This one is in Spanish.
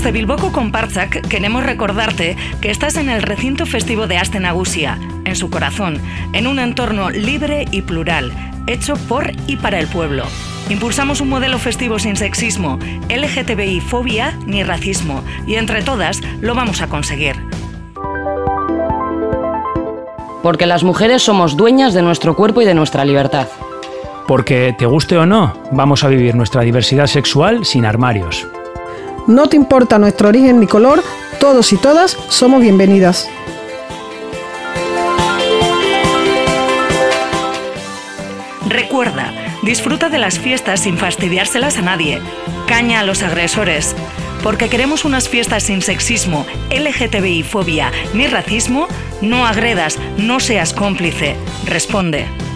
Desde Bilboko Konpartsak queremos recordarte que estás en el recinto festivo de Aste Nagusia, en su corazón, en un entorno libre y plural, hecho por y para el pueblo. Impulsamos un modelo festivo sin sexismo, LGTBI fobia ni racismo, y entre todas lo vamos a conseguir. Porque las mujeres somos dueñas de nuestro cuerpo y de nuestra libertad. Porque, te guste o no, vamos a vivir nuestra diversidad sexual sin armarios. No te importa nuestro origen ni color, todos y todas somos bienvenidas. Recuerda, disfruta de las fiestas sin fastidiárselas a nadie. Caña a los agresores. Porque queremos unas fiestas sin sexismo, LGTBI fobia ni racismo, no agredas, no seas cómplice. Responde.